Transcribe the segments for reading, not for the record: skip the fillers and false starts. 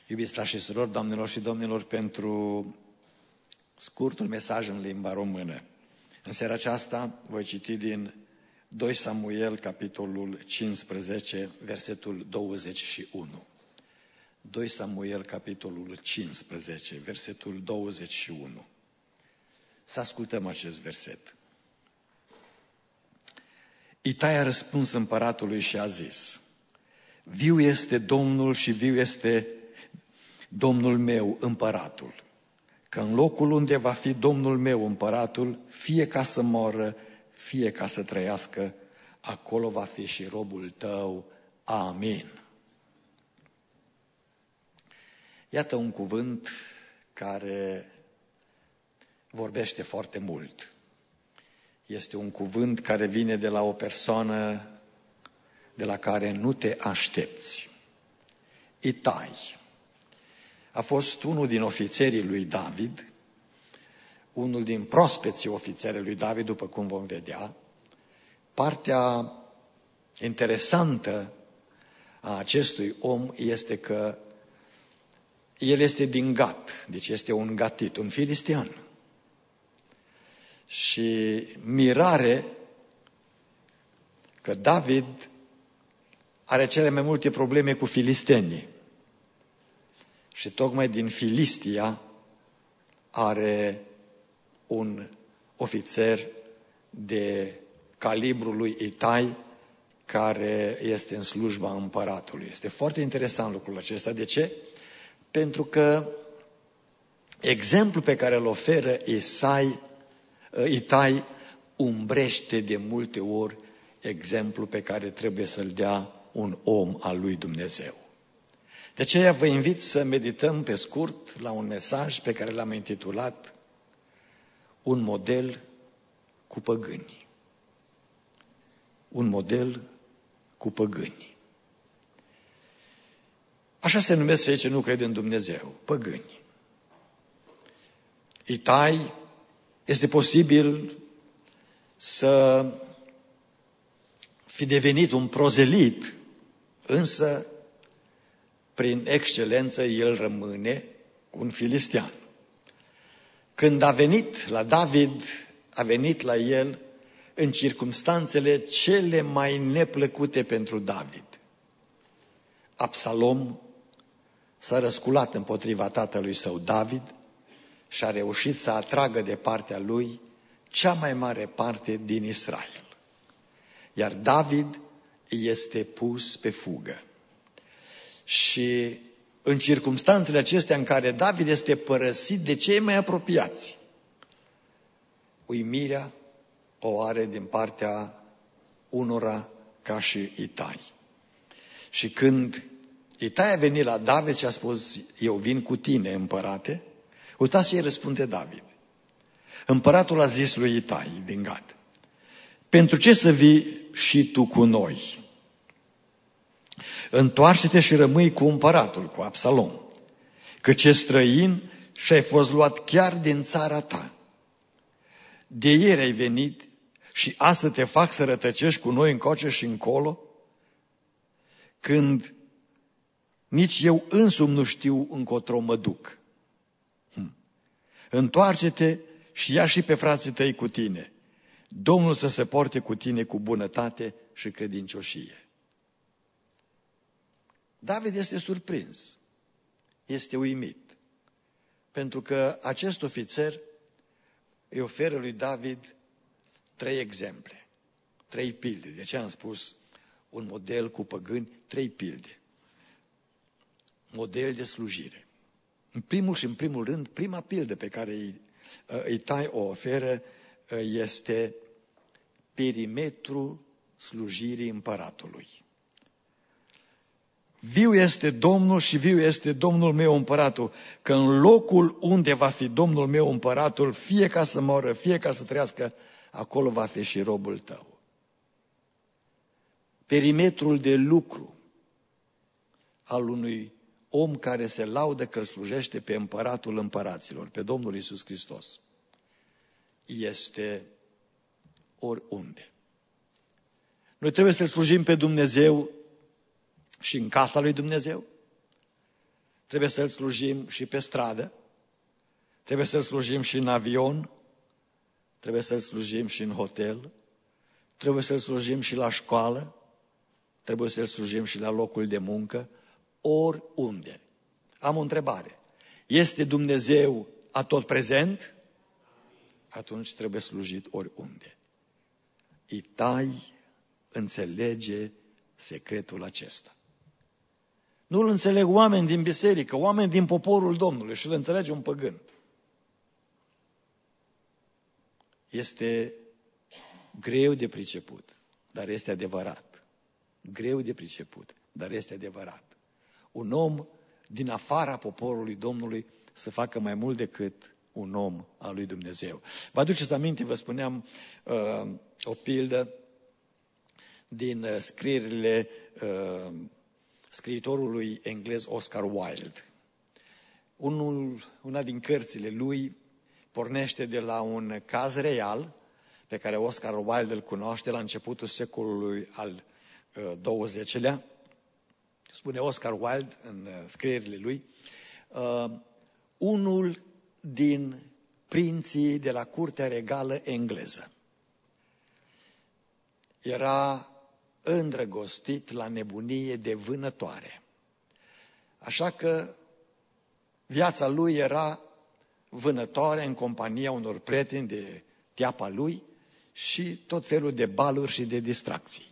Iubiți frați și surori, doamnelor și domnilor, pentru scurtul mesaj în limba română. În seara aceasta voi citi din 2 Samuel, capitolul 15, versetul 21. 2 Samuel, capitolul 15, versetul 21. Să ascultăm acest verset. Itai a răspuns împăratului și a zis: viu este Domnul și viu este Domnul meu, împăratul, că în locul unde va fi Domnul meu, împăratul, fie ca să moară, fie ca să trăiască, acolo va fi și robul tău. Amin. Iată un cuvânt care vorbește foarte mult. Este un cuvânt care vine de la o persoană de la care nu te aștepți. Itai a fost unul din ofițerii lui David, unul din prospeții ofițerii lui David, după cum vom vedea. Partea interesantă a acestui om este că el este din Gat, deci este un gatit, un filistean. Și mirare că David are cele mai multe probleme cu filistenii. Și tocmai din Filistia are un ofițer de calibrul lui Itai care este în slujba împăratului. Este foarte interesant lucrul acesta. De ce? Pentru că exemplul pe care îl oferă Itai umbrește de multe ori exemplul pe care trebuie să-l dea un om al lui Dumnezeu. De aceea vă invit să medităm pe scurt la un mesaj pe care l-am intitulat Un model cu păgâni. Un model cu păgâni. Așa se numesc cei ce nu cred în Dumnezeu, păgâni. Itai este posibil să fi devenit un prozelit, însă prin excelență el rămâne un filistean. Când a venit la David, a venit la el în circumstanțele cele mai neplăcute pentru David. Absalom s-a răsculat împotriva tatălui său David și a reușit să atragă de partea lui cea mai mare parte din Israel. Iar David este pus pe fugă. Și în circumstanțele acestea în care David este părăsit de cei mai apropiați, uimirea o are din partea unora ca și Itai. Și când Itai a venit la David și a spus: eu vin cu tine, împărate, uitați ce îi răspunde David. Împăratul a zis lui Itai din Gat: pentru ce să vii și tu cu noi? Întoarce-te și rămâi cu împăratul, cu Absalom, căci e străin și ai fost luat chiar din țara ta. De ieri ai venit și astăzi te fac să rătăcești cu noi încoace și încolo, când nici eu însumi nu știu încotro mă duc. Întoarce-te și ia și pe frații tăi cu tine. Domnul să se porte cu tine cu bunătate și credincioșie. David este surprins, este uimit, pentru că acest ofițer îi oferă lui David 3 exemple, 3 pilde. De ce am spus un model cu păgâni? 3 pilde. Model de slujire. În primul și în primul rând, prima pildă pe care Itai o oferă este perimetrul slujirii împăratului. Viu este Domnul și viu este Domnul meu împăratul, că în locul unde va fi Domnul meu împăratul, fie ca să moară, fie ca să trăiască, acolo va fi și robul tău. Perimetrul de lucru al unui om care se laudă că îl slujește pe împăratul împăraților, pe Domnul Iisus Hristos, este oriunde. Noi trebuie să slujim pe Dumnezeu și în casa lui Dumnezeu. trebuie să-L slujim și pe stradă, trebuie să-L slujim și în avion, trebuie să-L slujim și în hotel, trebuie să-L slujim și la școală, trebuie să-L slujim și la locul de muncă, oriunde. Am o întrebare. Este Dumnezeu atotprezent? Atunci trebuie slujit oriunde. Itai înțelege secretul acesta. Nu îl înțeleg oameni din biserică, oameni din poporul Domnului și îl înțelege un păgân. Este greu de priceput, dar este adevărat. Greu de priceput, dar este adevărat. Un om din afara poporului Domnului să facă mai mult decât un om al lui Dumnezeu. Vă aduceți aminte, vă spuneam o pildă din scrierile scriitorului englez Oscar Wilde. Una din cărțile lui pornește de la un caz real pe care Oscar Wilde îl cunoaște la începutul secolului al XX-lea. Spune Oscar Wilde în scrierile lui, unul din prinții de la curtea regală engleză era îndrăgostit la nebunie de vânătoare. Așa că viața lui era vânătoare în compania unor prieteni de teapa lui și tot felul de baluri și de distracții.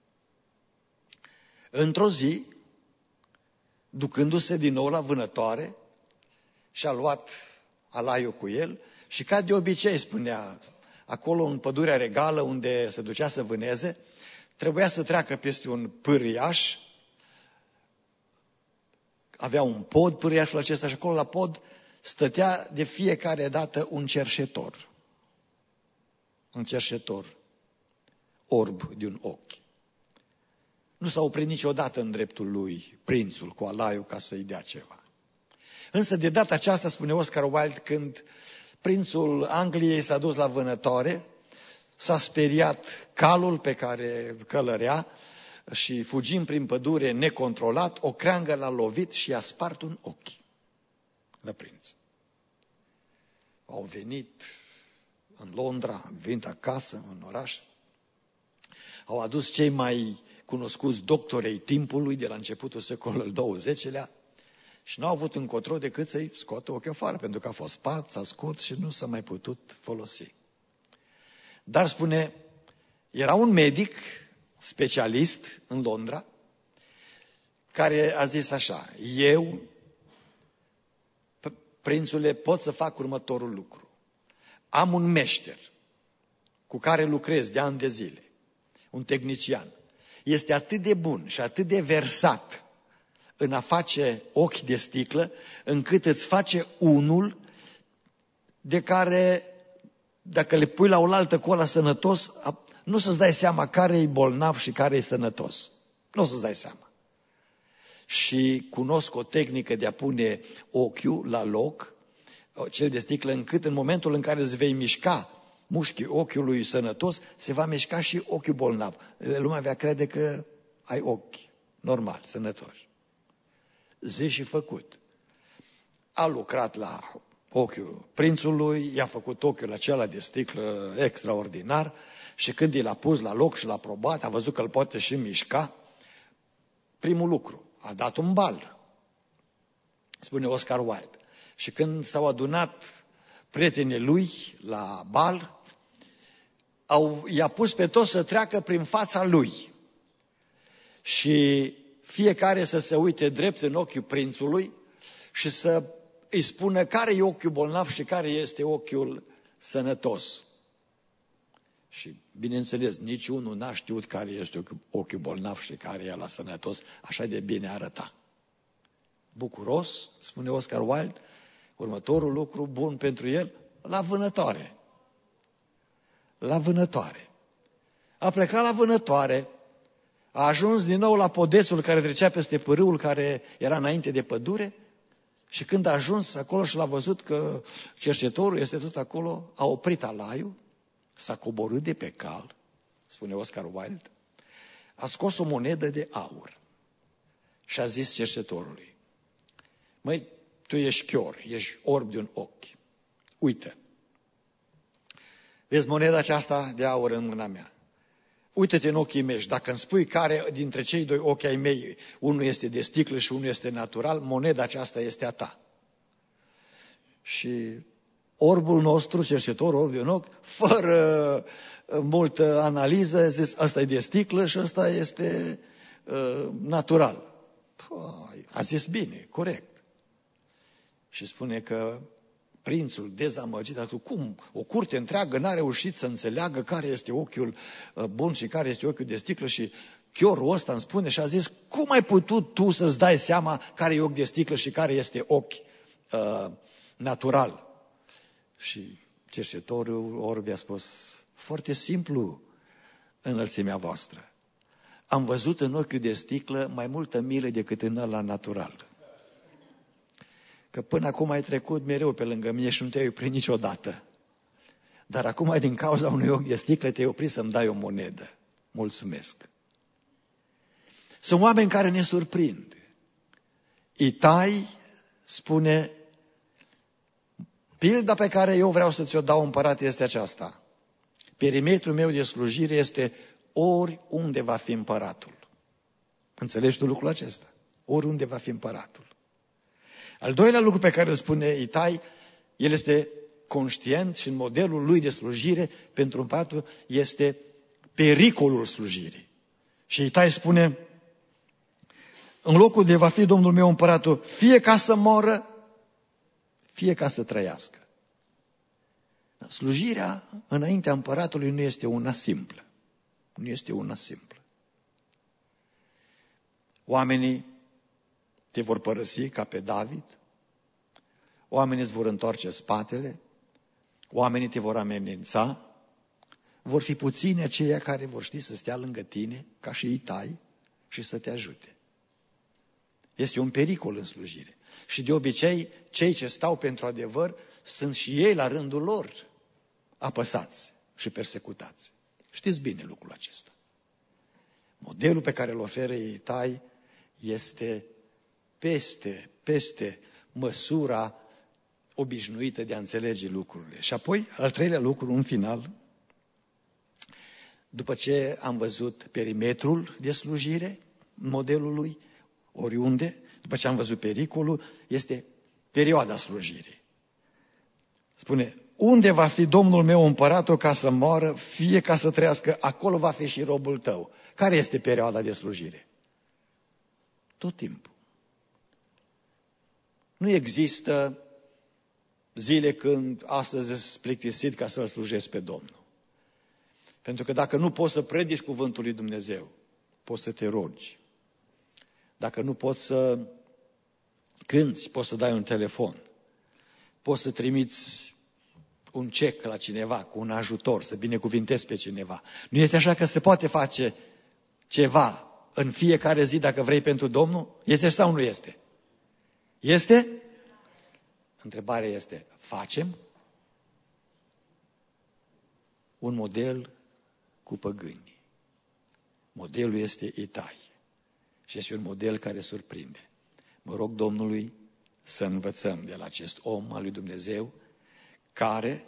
Într-o zi, ducându-se din nou la vânătoare, și-a luat alaiul cu el și ca de obicei, spunea, acolo în pădurea regală unde se ducea să vâneze, trebuia să treacă peste un pâriaș, avea un pod pâriașul acesta și acolo la pod stătea de fiecare dată un cerșetor. Un cerșetor orb de un ochi. Nu s-a oprit niciodată în dreptul lui prințul cu alaiul ca să-i dea ceva. Însă de data aceasta, spune Oscar Wilde, când prințul Angliei s-a dus la vânătoare, s-a speriat calul pe care călărea și fugind prin pădure necontrolat, o creangă l-a lovit și i-a spart un ochi la prinț. Au venit în Londra, au venit acasă, în oraș, au adus cei mai cunoscuți doctorei timpului de la începutul secolului al XX-lea și n-au avut încotro decât să-i scoată ochiul afară, pentru că a fost spart, s-a scurt și nu s-a mai putut folosi. Dar spune, era un medic specialist în Londra care a zis așa, eu, prințule, pot să fac următorul lucru. Am un meșter cu care lucrez de ani de zile, un tehnician. Este atât de bun și atât de versat în a face ochi de sticlă, încât îți face unul de care, dacă le pui la oaltă cu ăla sănătos, nu să-ți dai seama care e bolnav și care e sănătos. Nu o să-ți dai seama. Și cunosc o tehnică de a pune ochiul la loc, cel de sticlă, încât în momentul în care îți vei mișca mușchii ochiului sănătos, se va mișca și ochiul bolnav. Lumea va crede că ai ochi normali, sănătoși. Zi și făcut. A lucrat la ochiul prințului, i-a făcut ochiul acela de sticlă extraordinar și când i l-a pus la loc și l-a probat, a văzut că îl poate și mișca. Primul lucru, a dat un bal, spune Oscar Wilde. Și când s-au adunat prietenii lui la bal, i-a pus pe toți să treacă prin fața lui. Și fiecare să se uite drept în ochiul prințului și să îi spună care e ochiul bolnav și care este ochiul sănătos. Și, bineînțeles, niciunul n-a știut care este ochiul bolnav și care e la sănătos, așa de bine arăta. Bucuros, spune Oscar Wilde, următorul lucru bun pentru el, la vânătoare. La vânătoare. A plecat la vânătoare, a ajuns din nou la podețul care trecea peste pârâul care era înainte de pădure și când a ajuns acolo și l-a văzut că cerșetorul este tot acolo, a oprit alaiul, s-a coborât de pe cal, spune Oscar Wilde, a scos o monedă de aur și a zis cerșetorului, Măi, tu ești chior, ești orb de un ochi. Uite, vezi moneda aceasta de aur în mâna mea. Uită-te în ochii mei și dacă îmi spui care dintre cei doi ochi ai mei, unul este de sticlă și unul este natural, moneda aceasta este a ta. Și orbul nostru, cercetătorul orb de un ochi, fără multă analiză, a zis, ăsta e de sticlă și ăsta este natural. A zis bine, corect. Și spune că prințul dezamăgit, cum? O curte întreagă n-a reușit să înțeleagă care este ochiul bun și care este ochiul de sticlă și chiorul ăsta îmi spune și a zis, cum ai putut tu să-ți dai seama care e ochi de sticlă și care este ochi natural? Și cercetătorul orb a spus, foarte simplu, înălțimea voastră. Am văzut în ochiul de sticlă mai multă milă decât în ăla natural. Că până acum ai trecut mereu pe lângă mine și nu te-ai oprit niciodată. Dar acum, din cauza unui ochi de sticlă, te-ai oprit să-mi dai o monedă. Mulțumesc. Sunt oameni care ne surprind. Itai spune, pilda pe care eu vreau să ți-o dau, împărat, este aceasta. Perimetrul meu de slujire este oriunde va fi împăratul. Înțelegi tu lucrul acesta? Oriunde va fi împăratul. Al doilea lucru pe care îl spune Itai, el este conștient și în modelul lui de slujire pentru împăratul este pericolul slujirii. Și Itai spune, în locul de va fi Domnul meu împăratul, fie ca să moră, fie ca să trăiască. Slujirea înaintea împăratului nu este una simplă. Nu este una simplă. Oamenii te vor părăsi ca pe David, oamenii îți vor întoarce spatele, oamenii te vor amenința, vor fi puțini aceia care vor ști să stea lângă tine, ca și Itai, și să te ajute. Este un pericol în slujire. Și de obicei, cei ce stau pentru adevăr sunt și ei la rândul lor apăsați și persecutați. Știți bine lucrul acesta. Modelul pe care îl oferă Itai este peste măsura obișnuită de a înțelege lucrurile. Și apoi, al treilea lucru, în final, după ce am văzut perimetrul de slujire, modelul lui, oriunde, după ce am văzut pericolul, este perioada slujirii. Spune, unde va fi Domnul meu împăratul ca să moară, fie ca să trăiască, acolo va fi și robul tău. Care este perioada de slujire? Tot timpul. Nu există zile când astăzi îți plictisit ca să-L slujesc pe Domnul. Pentru că dacă nu poți să predici cuvântul lui Dumnezeu, poți să te rogi. Dacă nu poți să cânți, poți să dai un telefon. Poți să trimiți un cec la cineva cu un ajutor, să binecuvintezi pe cineva. Nu este așa că se poate face ceva în fiecare zi dacă vrei pentru Domnul? Este sau nu este? Este? Întrebarea este, facem? Un model cu păgâni. Modelul este Itai. Și este un model care surprinde. Mă rog Domnului să învățăm de la acest om al lui Dumnezeu care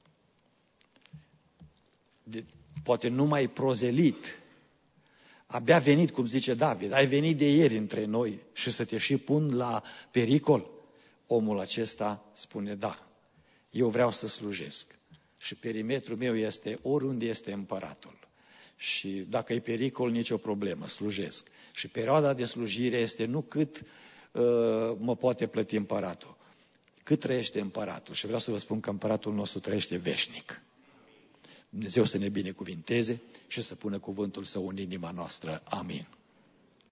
poate nu mai prozelit, abia venit, cum zice David, ai venit de ieri între noi și să te și pun la pericol. Omul acesta spune, da, eu vreau să slujesc și perimetrul meu este oriunde este împăratul. Și dacă e pericol, nicio problemă, slujesc. Și perioada de slujire este nu cât mă poate plăti împăratul, cât trăiește împăratul. Și vreau să vă spun că împăratul nostru trăiește veșnic. Dumnezeu să ne binecuvinteze și să pună cuvântul său în inima noastră. Amin.